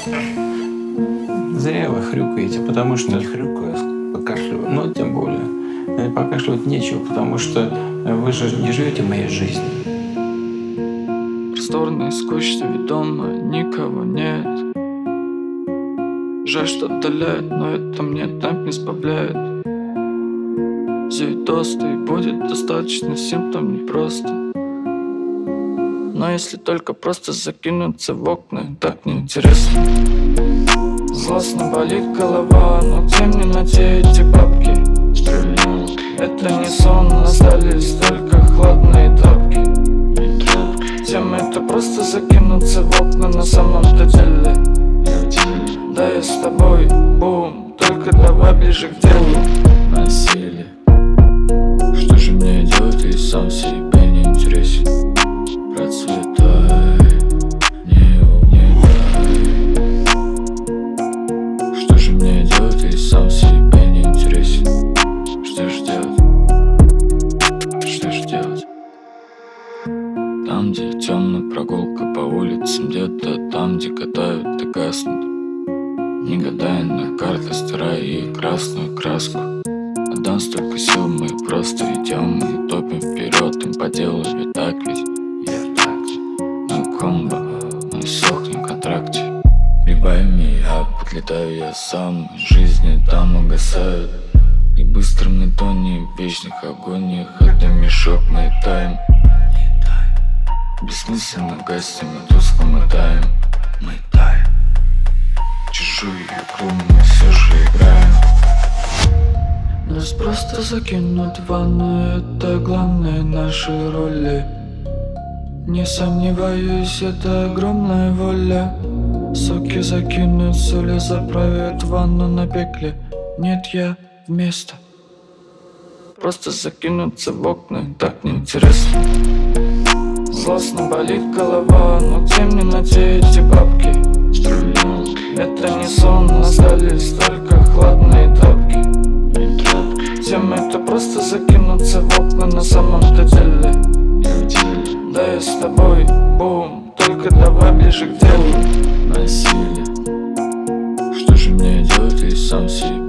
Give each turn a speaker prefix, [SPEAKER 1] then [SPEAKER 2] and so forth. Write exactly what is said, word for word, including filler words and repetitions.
[SPEAKER 1] Зря вы хрюкаете, потому что...
[SPEAKER 2] Не хрюкаю, а покашливаю.
[SPEAKER 1] Ну, тем более. Покашливать нечего, потому что вы же не живете моей жизнью.
[SPEAKER 3] Просторно и скучно, ведь дома никого нет. Жаль, что отдаляет, но это мне так не сбавляет. Завидоста и будет достаточно симптом непросто. Но если только просто закинуться в окна, так неинтересно. Злостно болит голова, но где мне найти эти бабки? Это не сон, остались только хладные тапки. Тем это просто закинуться в окна на самом-то деле. Да, я с тобой, бум, только давай ближе к делу.
[SPEAKER 2] Насилие. Что же мне делать, и сам себе не интересен? Процветай, не угнетай. Что же мне делать, и сам себе не интересен? Что ж делать? Что ж делать? Там, где темная прогулка по улицам, где-то там, где катают и гаснут. Не гадая на карты, стирая ей красную краску. Отдам столько сил, мы просто идем и топим вперед, им по делу, ведь так ведь. Я так, мы комбо, мы сохнем в контракте. Прибавим я, подлетаю я сам, жизни там угасают. И быстро мы тонем в вечных агониях, это мешок, мы таем. Бессмысленно гасим, мы тускло мотаем. Мы таем. Чужую игру мы все же играем.
[SPEAKER 3] Нас просто закинут в ванну, это главное нашей роли. Не сомневаюсь, это огромная воля. Соки закинут, соли заправят ванну на пекле. Нет, я вместо. Просто закинуться в окна, так неинтересно. Злостно болит голова, но где мне найти эти бабки? Это не сон, остались только хладные тапки. Тем это просто закинуться в окна на самом-то деле. Да, я с тобой, бум, только давай ближе к делу.
[SPEAKER 2] Насилие. Что же мне делать, и сам себе